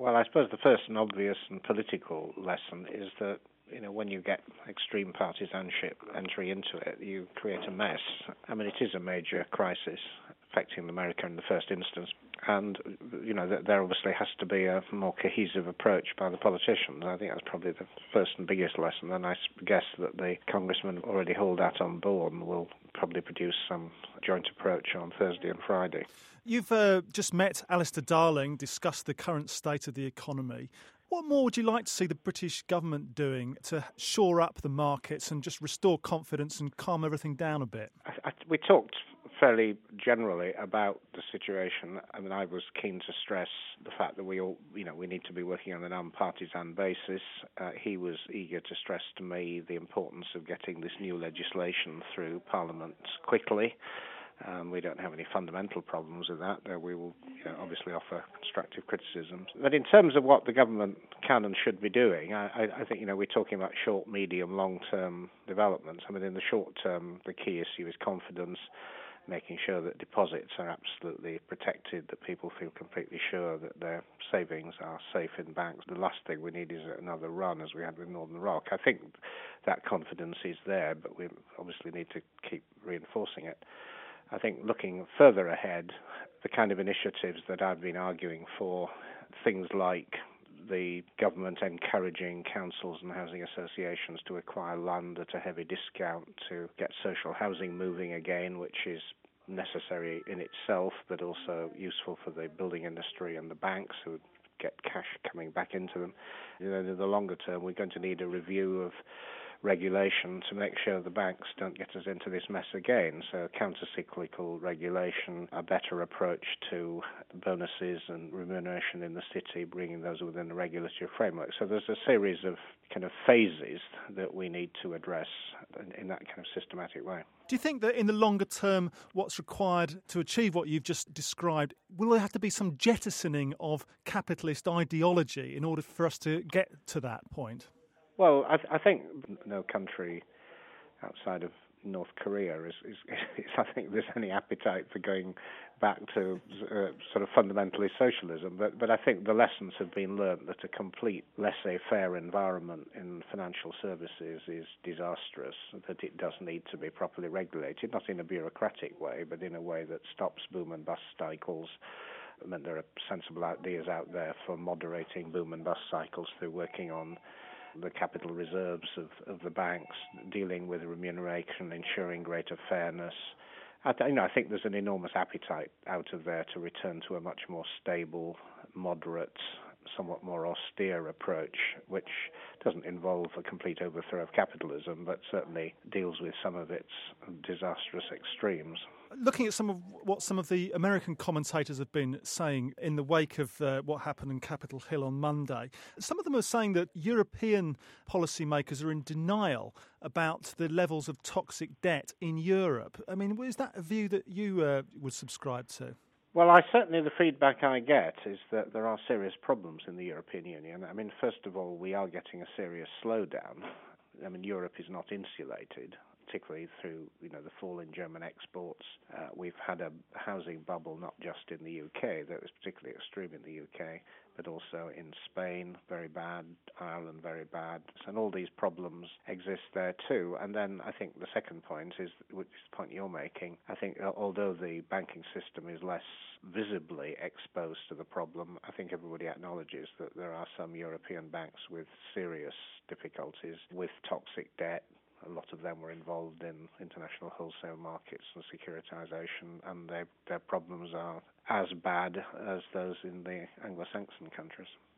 Well, I suppose the first and obvious and political lesson is that when you get extreme partisanship entry into it, you create a mess. I mean, it is a major crisis affecting America in the first instance, and there obviously has to be a more cohesive approach by the politicians. I think that's probably the first and biggest lesson, and I guess that the congressmen already hold that on board and will probably produce some joint approach on Thursday and Friday. You've just met Alistair Darling, discussed the current state of the economy. What more would you like to see the British government doing to shore up the markets and just restore confidence and calm everything down a bit? We talked fairly generally about the situation. I mean, I was keen to stress the fact that we need to be working on a non-partisan basis. He was eager to stress to me the importance of getting this new legislation through Parliament quickly. We don't have any fundamental problems with that. We will obviously offer constructive criticisms. But in terms of what the government can and should be doing, I think we're talking about short, medium, long-term developments. I mean, in the short term, the key issue is confidence, making sure that deposits are absolutely protected, that people feel completely sure that their savings are safe in banks. The last thing we need is another run as we had with Northern Rock. I think that confidence is there, but we obviously need to keep reinforcing it. I think looking further ahead, the kind of initiatives that I've been arguing for, things like the government encouraging councils and housing associations to acquire land at a heavy discount to get social housing moving again, which is necessary in itself, but also useful for the building industry and the banks who get cash coming back into them. In the longer term, we're going to need a review of regulation to make sure the banks don't get us into this mess again. So counter-cyclical regulation, a better approach to bonuses and remuneration in the city, bringing those within the regulatory framework. So there's a series of kind of phases that we need to address in that kind of systematic way. Do you think that in the longer term, what's required to achieve what you've just described, will there have to be some jettisoning of capitalist ideology in order for us to get to that point? Well, I think no country outside of North Korea is I think there's any appetite for going back to sort of fundamentally socialism. But I think the lessons have been learned that a complete laissez-faire environment in financial services is disastrous, that it does need to be properly regulated, not in a bureaucratic way, but in a way that stops boom and bust cycles. I mean, there are sensible ideas out there for moderating boom and bust cycles through working on the capital reserves of the banks, dealing with remuneration, ensuring greater fairness. I think there's an enormous appetite out of there to return to a much more stable, moderate, somewhat more austere approach, which doesn't involve a complete overthrow of capitalism, but certainly deals with some of its disastrous extremes. Looking at some of what some of the American commentators have been saying in the wake of what happened in Capitol Hill on Monday, some of them are saying that European policymakers are in denial about the levels of toxic debt in Europe. I mean, is that a view that you would subscribe to? Well, certainly the feedback I get is that there are serious problems in the European Union. I mean, first of all, we are getting a serious slowdown. I mean, Europe is not insulated, particularly through the fall in German exports. We've had a housing bubble not just in the UK, that was particularly extreme in the UK, but also in Spain, very bad, Ireland, very bad. And all these problems exist there too. And then I think the second point is, which is the point you're making, I think although the banking system is less visibly exposed to the problem, I think everybody acknowledges that there are some European banks with serious difficulties with toxic debt. A lot of them were involved in international wholesale markets and securitization, and their problems are as bad as those in the Anglo-Saxon countries.